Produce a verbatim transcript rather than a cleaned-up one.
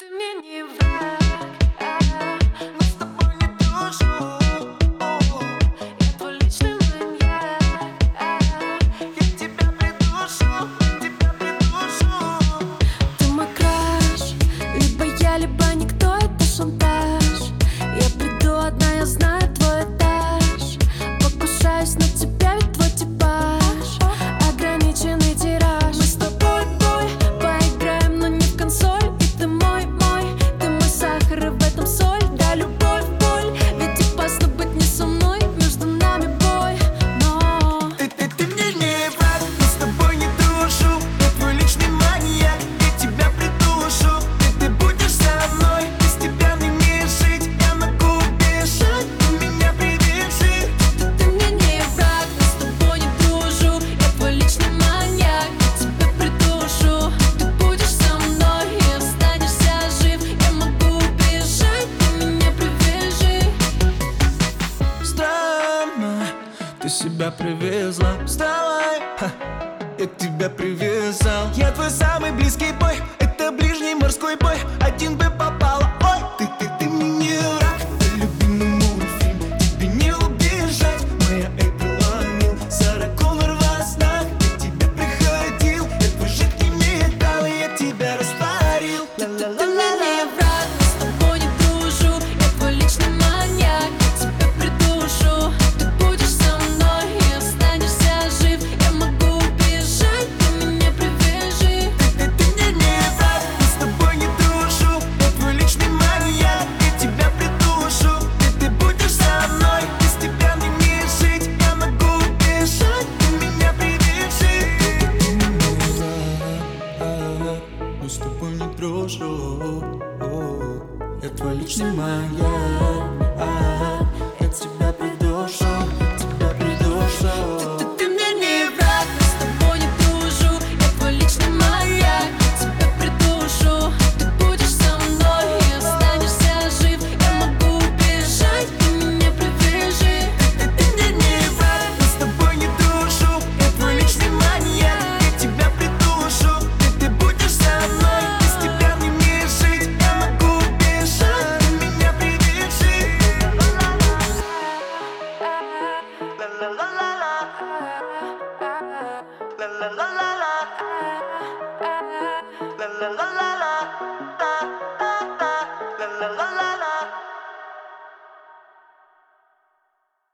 мне не враг, мы с тобой не дружим. Я твой личный маньяк, я тебя придушу, тебя придушу. Ты мой краш, либо я, либо никто, это шантаж. Я приду одна, я знаю твой этаж. Покушаюсь на тебя, ведь твой типаж ограниченный тираж. Мы с тобой, бой, поиграем, но не в консоль. И ты мой, мой, ты мой сахар, и в этом соль. Да, любовь, боль, ведь опасно быть не со мной. Между нами бой, но Ты, ты, ты мне не враг, мы с тобой не дружу. Я твой личный маньяк, я тебя придушу. Ты, ты будешь со мной, без тебя мне не жить. Я могу убежать, ты меня привяжи. ты, ты мне не враг, мы с тобой не дружу. Я твой личный маньяк, я тебя придушу. Ты будешь со мной и останешься жив. Я могу убежать, ты меня привяжи. Странно, ты себя привезла. Вставай, ха, я тебя привязал. Я твой самый близкий бой, это ближний морской бой. Один бы попала, ой, ты, ты, ты мне не враг. Ты любимый мультфильм, тебе не убежать. Моя Эйприл О'Нил, Сара Коннор во снах. Я к тебе приходил, я твой жидкий металл, и я тебя растворил. Ты мне не враг, мы с тобой не дружу. Я твой личный маньяк, я тебя придушу. Ты будешь со мной и останешься жив. Я могу убежать, ты меня привяжи. Ты, ты мне не враг, мы с тобой не дружу. Я твой личный маньяк, я тебя придушу. Ты, ты будешь со мной, без тебя мне не жить. Я могу убежать, ты меня привяжи. Ты мне не враг, мы с тобой не дружу. Я твой личный маньяк.